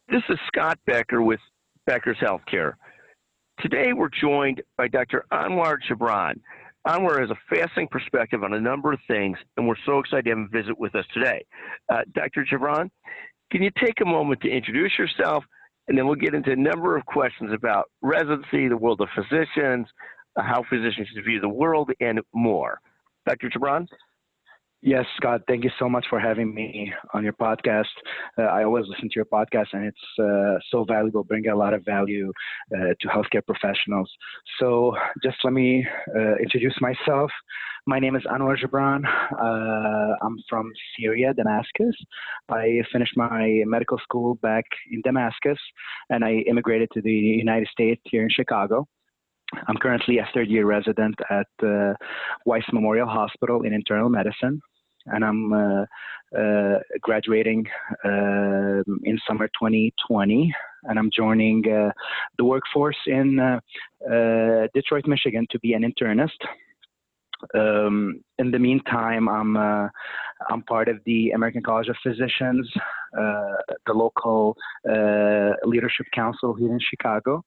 This is Scott Becker with Becker's Healthcare. Today we're joined by Dr. Anwar Jabran. Anwar has a fascinating perspective on a number of things, and we're so excited to have him visit with us today. Dr. Jabran, can you take a moment to introduce yourself, and then we'll get into a number of questions about residency, the world of physicians, how physicians view the world, and more. Dr. Jabran? Yes, Scott, thank you so much for having me on your podcast. I always listen to your podcast, and it's so valuable, bringing a lot of value to healthcare professionals. So just let me introduce myself. My name is Anwar Jabran. I'm from Syria, Damascus. I finished my medical school back in Damascus, and I immigrated to the United States here in Chicago. I'm currently a third-year resident at Weiss Memorial Hospital in internal medicine, and I'm graduating in summer 2020, and I'm joining the workforce in Detroit, Michigan, to be an internist. In the meantime, I'm part of the American College of Physicians, the local leadership council here in Chicago,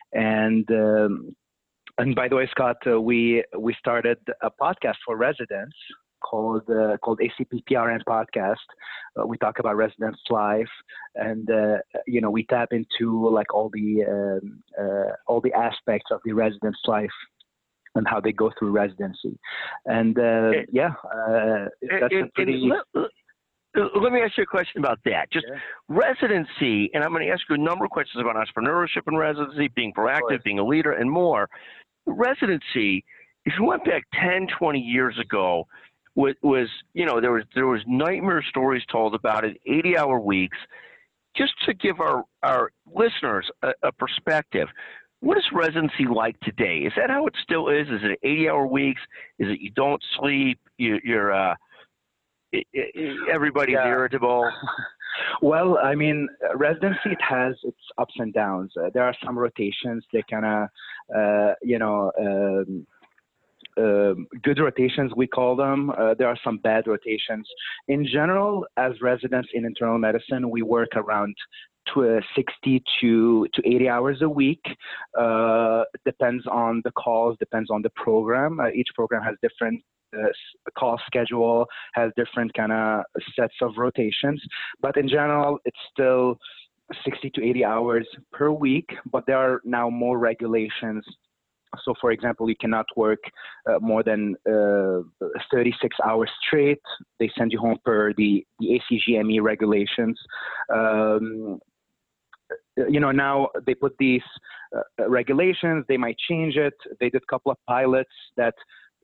and by the way, Scott, we started a podcast for residents called ACPPRN Podcast. We talk about residents' life, and we tap into like all the aspects of the residents' life and how they go through residency. And that's a pretty. Let me ask you a question about that. Just residency, and I'm going to ask you a number of questions about entrepreneurship and residency, being proactive, being a leader, and more. Residency, if you went back 10, 20 years ago, there was nightmare stories told about it, 80-hour weeks. Just to give our listeners a perspective, what is residency like today? Is that how it still is? Is it 80-hour weeks? Is it you don't sleep? Everybody's irritable. Well, I mean, residency, it has its ups and downs. There are some rotations. They kind of, good rotations, we call them. There are some bad rotations. In general, as residents in internal medicine, we work around 60 to 80 hours a week. Depends on the calls, depends on the program. Each program has different call schedule, has different kind of sets of rotations, but in general it's still 60 to 80 hours per week. But there are now more regulations. So for example, you cannot work more than 36 hours straight. They send you home per the ACGME regulations. Now they put these regulations, they might change it. They did a couple of pilots that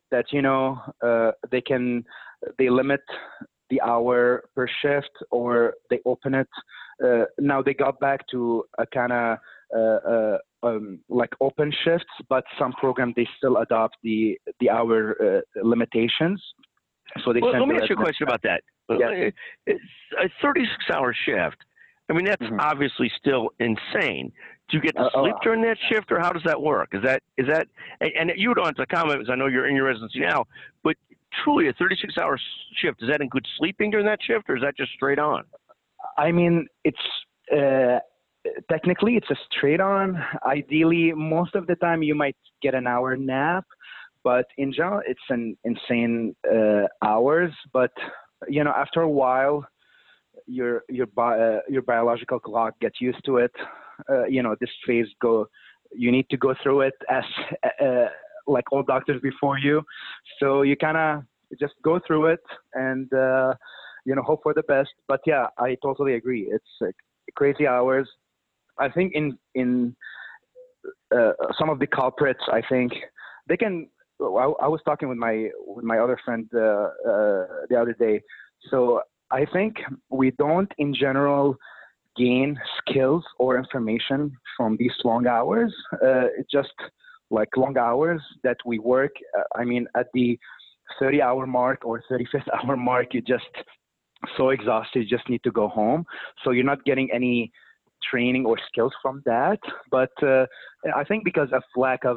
they limit the hour per shift, or they open it. Now they got back to a kind of like open shifts, but some programs they still adopt the hour limitations. So they let me ask you a question about that. Yes. It's a 36-hour shift. I mean, that's obviously still insane. Do you get to sleep during that shift, or how does that work? Is that, and you don't have to comment because I know you're in your residency now, but truly a 36-hour shift, does that include sleeping during that shift, or is that just straight on? I mean, it's technically it's a straight on. Ideally, most of the time you might get an hour nap, but in general, it's an insane hours. But after a while, your biological clock gets used to it. This phase you need to go through it as like all doctors before you. So you kind of just go through it and hope for the best. But yeah, I totally agree. It's crazy hours. I think in some of the culprits, I think they can. I was talking with my other friend the other day. So I think we don't, in general, gain skills or information from these long hours. It's just like long hours that we work. I mean, at the 30-hour mark or 35th hour mark, you're just so exhausted, you just need to go home. So you're not getting any training or skills from that. But I think because of lack of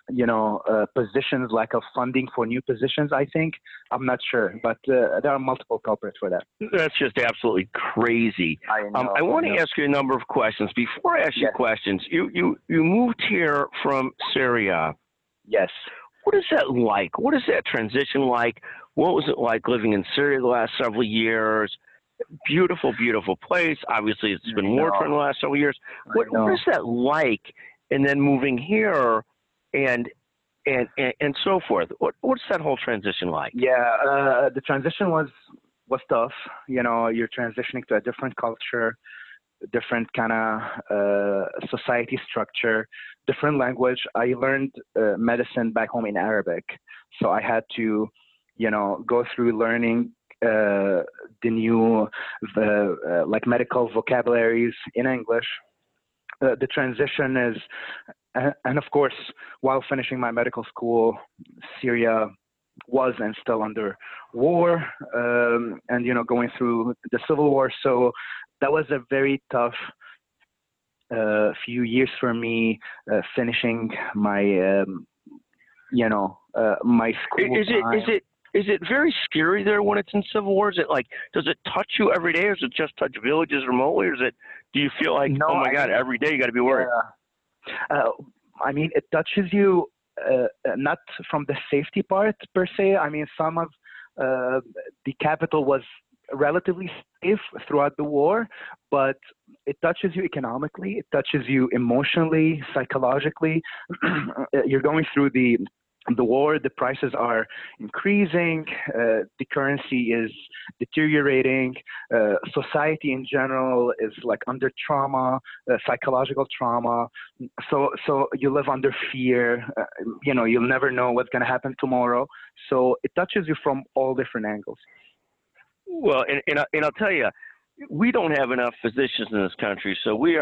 positions, lack of funding for new positions. I think I'm not sure, but there are multiple culprits for that. That's just absolutely crazy. I know. I want to ask you a number of questions. Before I ask you questions, you moved here from Syria. Yes. What is that like? What is that transition like? What was it like living in Syria the last several years? Beautiful, beautiful place. Obviously, it's been war-torn the last several years. What is that like? And then moving here and so forth. What's that whole transition like? Yeah, the transition was tough. You're transitioning to a different culture, different kind of society structure, different language. I learned medicine back home in Arabic, so I had to, go through learning the new like medical vocabularies in English. The transition is, and of course, while finishing my medical school, Syria was and still under war, and going through the civil war. So that was a very tough few years for me, finishing my my school time. Is it very scary there when it's in civil war? Is it like, does it touch you every day, or does it just touch villages remotely, or do you feel like, oh my God, every day you got to be worried? I mean, it touches you not from the safety part per se. I mean, some of the capital was relatively safe throughout the war, but it touches you economically, it touches you emotionally, psychologically. You're going through the war, the prices are increasing, the currency is deteriorating, society in general is like under trauma, psychological trauma. So you live under fear. You'll never know what's going to happen tomorrow. So it touches you from all different angles. Well, and I'll tell you, we don't have enough physicians in this country, so we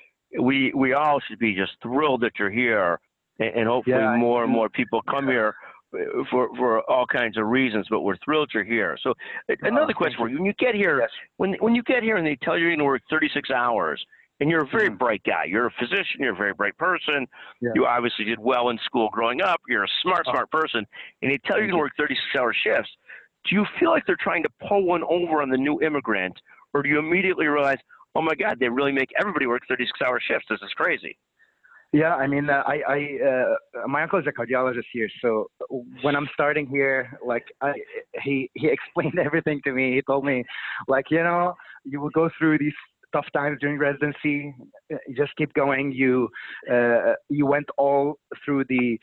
all should be just thrilled that you're here. And hopefully more and more people come here for all kinds of reasons, but we're thrilled you're here. So another question for you. When you get here, when you get here and they tell you you're going to work 36 hours, and you're a very bright guy, you're a physician, you're a very bright person, you obviously did well in school growing up, you're a smart person, and they tell you to work 36-hour shifts, do you feel like they're trying to pull one over on the new immigrant, or do you immediately realize, oh my God, they really make everybody work 36-hour shifts, this is crazy? Yeah, I mean, my uncle is a cardiologist here, so when I'm starting here, like he explained everything to me. He told me, like, you will go through these tough times during residency. You just keep going. You went all through the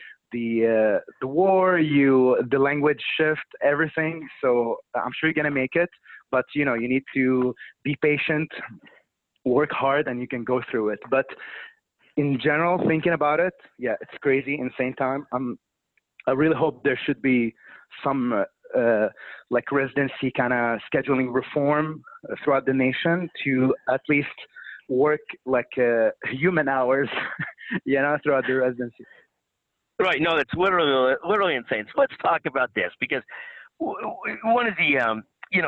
war, the language shift, everything. So I'm sure you're gonna make it, but you need to be patient, work hard, and you can go through it. But in general, thinking about it, yeah, it's crazy, insane time. I really hope there should be some like residency kind of scheduling reform throughout the nation to at least work like human hours, throughout the residency. Right. No, that's literally insane. So let's talk about this, because one of the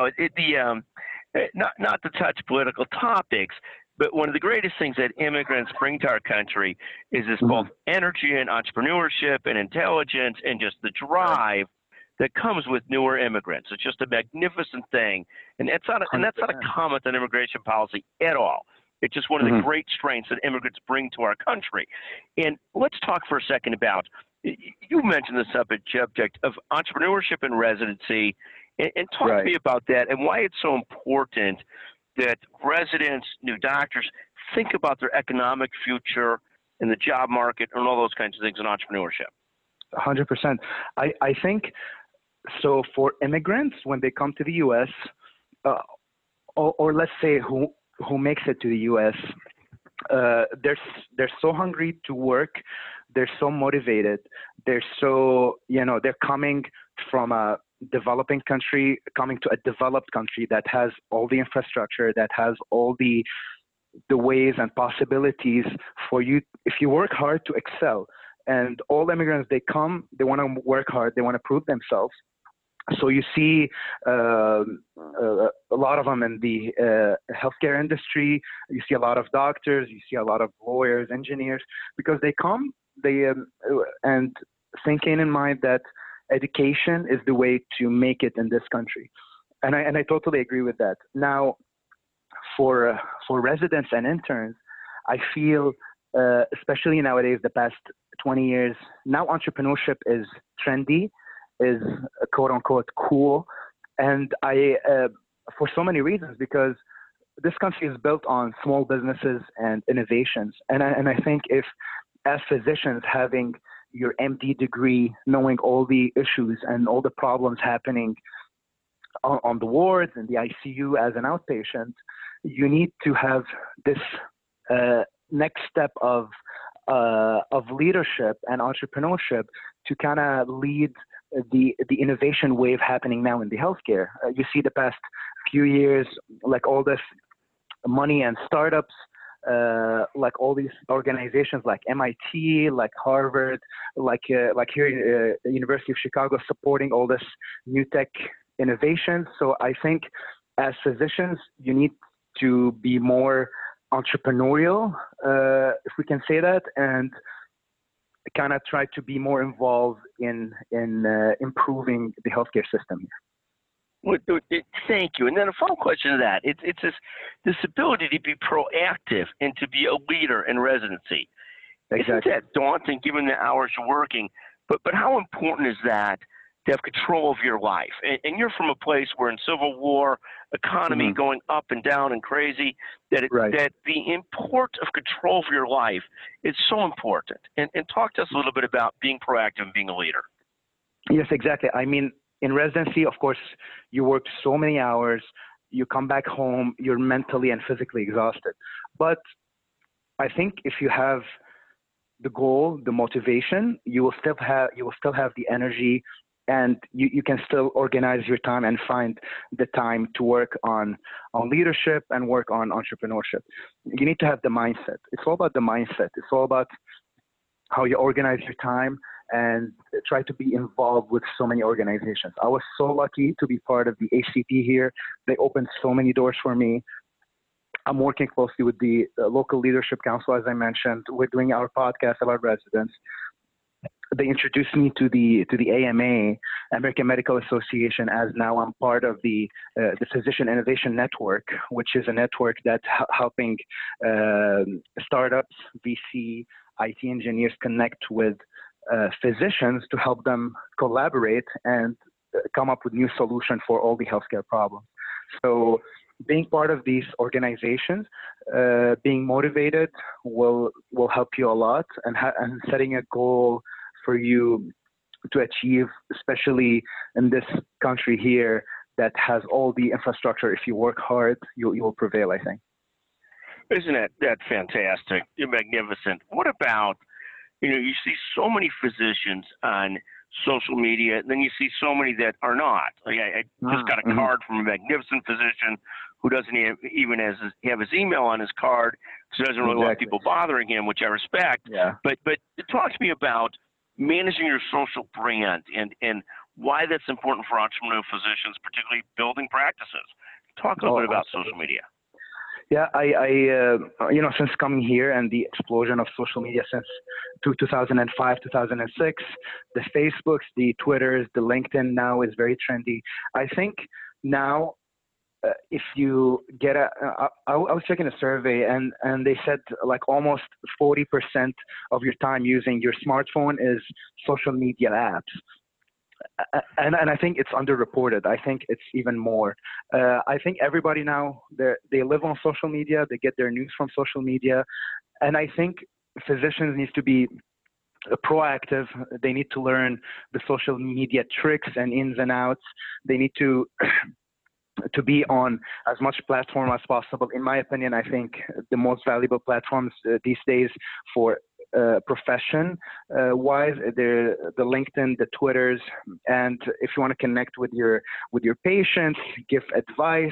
not to touch political topics, but one of the greatest things that immigrants bring to our country is this both energy and entrepreneurship and intelligence and just the drive that comes with newer immigrants. It's just a magnificent thing, and that's not a comment on immigration policy at all. It's just one of the great strengths that immigrants bring to our country. And let's talk for a second about, you mentioned the subject of entrepreneurship and residency, and talk to me about that and why it's so important that residents, new doctors, think about their economic future in the job market and all those kinds of things in entrepreneurship. 100%. I think so. For immigrants, when they come to the U.S., or let's say who makes it to the U.S., they're so hungry to work. They're so motivated. They're so, they're coming from a developing country, coming to a developed country that has all the infrastructure, that has all the ways and possibilities for you, if you work hard, to excel. And all immigrants, they come, they want to work hard, they want to prove themselves. So you see a lot of them in the healthcare industry. You see a lot of doctors. You see a lot of lawyers, engineers, because they come, and thinking in mind that education is the way to make it in this country. And I totally agree with that. Now, for residents and interns, I feel, especially nowadays, the past 20 years, now entrepreneurship is trendy, is quote unquote cool, and for so many reasons, because this country is built on small businesses and innovations. And I think if, as physicians, having your MD degree, knowing all the issues and all the problems happening on the wards and the ICU as an outpatient, you need to have this next step of leadership and entrepreneurship to kind of lead the innovation wave happening now in the healthcare. You see the past few years, like all this money and startups, like all these organizations like MIT, like Harvard, like here University of Chicago, supporting all this new tech innovations. So I think as physicians, you need to be more entrepreneurial, if we can say that, and kind of try to be more involved in improving the healthcare system here. Well, thank you. And then a follow-up question to that. It's this ability to be proactive and to be a leader in residency. Exactly. Isn't that daunting given the hours you're working? But how important is that to have control of your life? And you're from a place where in civil war, economy going up and down and crazy, that the importance of control of your life is so important. And talk to us a little bit about being proactive and being a leader. Yes, exactly. I mean, in residency, of course, you work so many hours, you come back home, you're mentally and physically exhausted. But I think if you have the goal, the motivation, you will still have the energy, and you can still organize your time and find the time to work on leadership and work on entrepreneurship. You need to have the mindset. It's all about the mindset. It's all about how you organize your time and try to be involved with so many organizations. I was so lucky to be part of the ACP here. They opened so many doors for me. I'm working closely with the local leadership council, as I mentioned. We're doing our podcast about residents. They introduced me to the AMA, American Medical Association, as now I'm part of the Physician Innovation Network, which is a network that's helping startups, VC, IT engineers connect with physicians to help them collaborate and come up with new solutions for all the healthcare problems. So being part of these organizations, being motivated will help you a lot, and setting a goal for you to achieve, especially in this country here that has all the infrastructure. If you work hard, you will prevail, I think. Isn't that fantastic? You're magnificent. What about, you see so many physicians on social media, and then you see so many that are not. Like I just got a card from a magnificent physician who doesn't even have his email on his card, so doesn't really want people bothering him, which I respect. Yeah. But talk to me about managing your social brand and why that's important for entrepreneurial physicians, particularly building practices. Talk a little bit about social media. Yeah, I since coming here and the explosion of social media since 2005, 2006, the Facebooks, the Twitters, the LinkedIn now is very trendy. I think now, if you get I was checking a survey and they said like almost 40% of your time using your smartphone is social media apps. And I think it's underreported. I think it's even more. I think everybody now, they live on social media. They get their news from social media. And I think physicians need to be proactive. They need to learn the social media tricks and ins and outs. They need to be on as much platform as possible. In my opinion, I think the most valuable platforms these days for profession wise, the LinkedIn, the Twitters, and if you want to connect with your patients, give advice,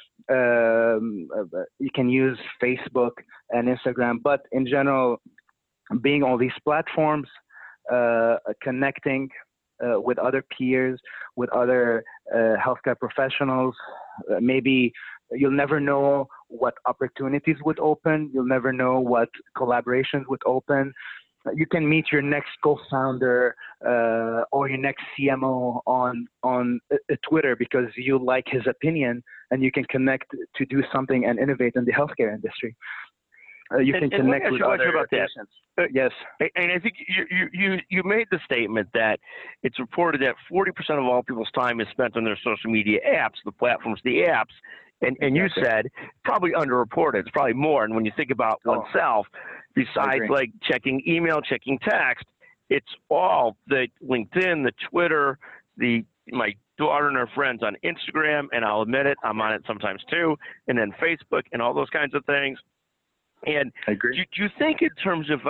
you can use Facebook and Instagram. But in general, being on these platforms, connecting with other peers, with other healthcare professionals, maybe you'll never know what opportunities would open. You'll never know what collaborations would open. you can meet your next co-founder or your next CMO on Twitter because you like his opinion, and you can connect to do something and innovate in the healthcare industry. You can connect with other about patients. That. Yes. And I think you made the statement that it's reported that 40% of all people's time is spent on their social media apps, the platforms, the apps. And you said probably underreported. It's probably more. And when you think about oneself, besides like checking email, checking text, it's all the LinkedIn, the Twitter, my daughter and her friends on Instagram, and I'll admit it, I'm on it sometimes too, and then Facebook and all those kinds of things. And I agree. Do you think in terms of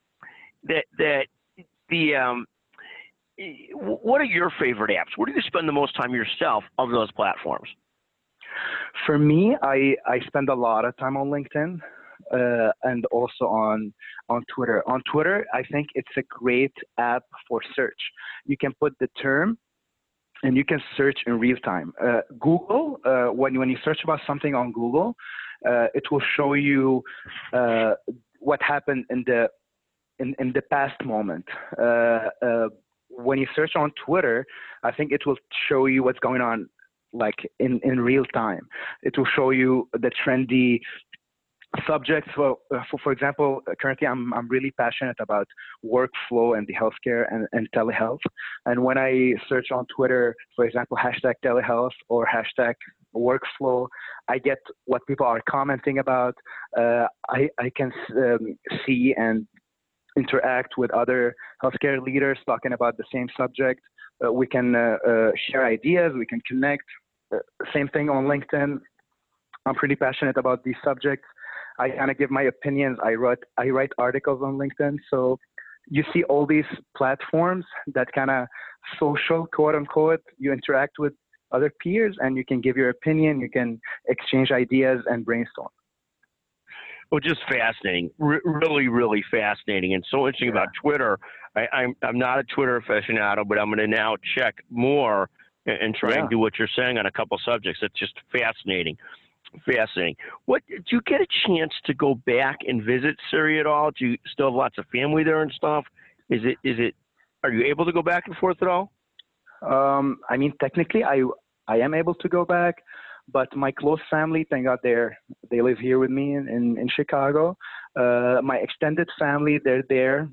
what are your favorite apps? Where do you spend the most time yourself of those platforms? For me, I spend a lot of time on LinkedIn and also on Twitter. On Twitter, I think it's a great app for search. You can put the term and you can search in real time. Google, when you search about something on Google, it will show you what happened in the past moment. When you search on Twitter, I think it will show you what's going on like in real time. It will show you the trendy subjects. For example, currently I'm really passionate about workflow and the healthcare and telehealth. And when I search on Twitter, for example, hashtag telehealth or hashtag workflow, I get what people are commenting about. I can see and interact with other healthcare leaders talking about the same subject. We can share ideas, we can connect. Same thing on LinkedIn. I'm pretty passionate about these subjects. I kind of give my opinions. I write articles on LinkedIn. So you see all these platforms that kind of social, quote unquote, you interact with other peers and you can give your opinion, you can exchange ideas and brainstorm. Well, just fascinating, really, really fascinating, and so interesting about Twitter. I'm not a Twitter aficionado, but I'm going to now check more and try and do what you're saying on a couple subjects. It's just fascinating, fascinating. What do you get a chance to go back and visit Syria at all? Do you still have lots of family there and stuff? Are you able to go back and forth at all? I mean, technically, I am able to go back. But my close family, thank God, they live here with me in Chicago. My extended family, they're there.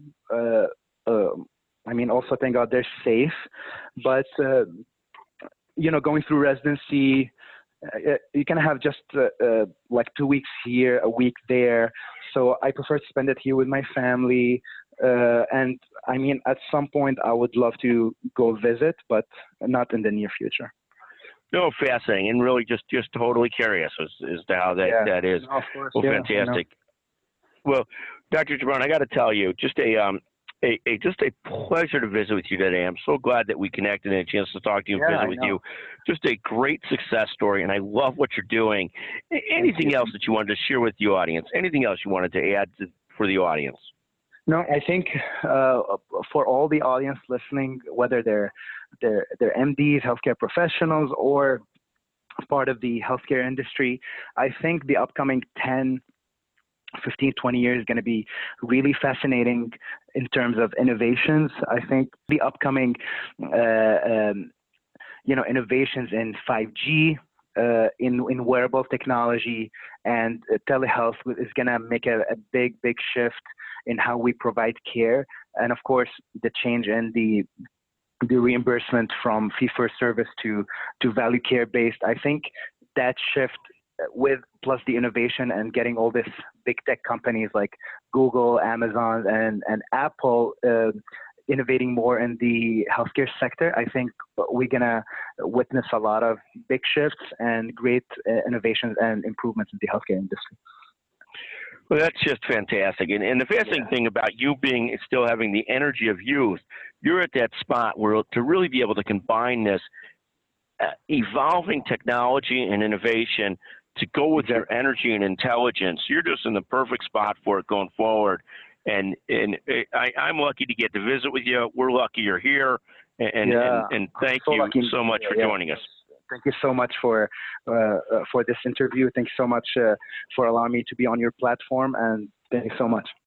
I mean, also thank God they're safe. But going through residency, you can have just like 2 weeks here, a week there. So I prefer to spend it here with my family. And I mean, at some point, I would love to go visit, but not in the near future. No, fascinating, and really just totally curious as to how that is. No, of course. Well, fantastic. Well, Dr. Gibran, I got to tell you, just a pleasure to visit with you today. I'm so glad that we connected and had a chance to talk to you and visit with you. Just a great success story, and I love what you're doing. Anything else that you wanted to share with the audience? Anything else you wanted to add for the audience? No, I think for all the audience listening, whether they're MDs, healthcare professionals, or part of the healthcare industry, I think the upcoming 10, 15, 20 years is going to be really fascinating in terms of innovations. I think the upcoming, innovations in 5G, in wearable technology and telehealth is going to make a big shift in how we provide care. And of course, the change in the reimbursement from fee-for-service to value care-based. I think that shift plus the innovation and getting all these big tech companies like Google, Amazon, and Apple innovating more in the healthcare sector, I think we're going to witness a lot of big shifts and great innovations and improvements in the healthcare industry. Well, that's just fantastic. And the fascinating thing about you still having the energy of youth, you're at that spot where to really be able to combine this evolving technology and innovation to go with your energy and intelligence. You're just in the perfect spot for it going forward. And I'm lucky to get to visit with you. We're lucky you're here. And thank you so much for joining us. Thank you so much for this interview. Thank you so much for allowing me to be on your platform, and thank you so much.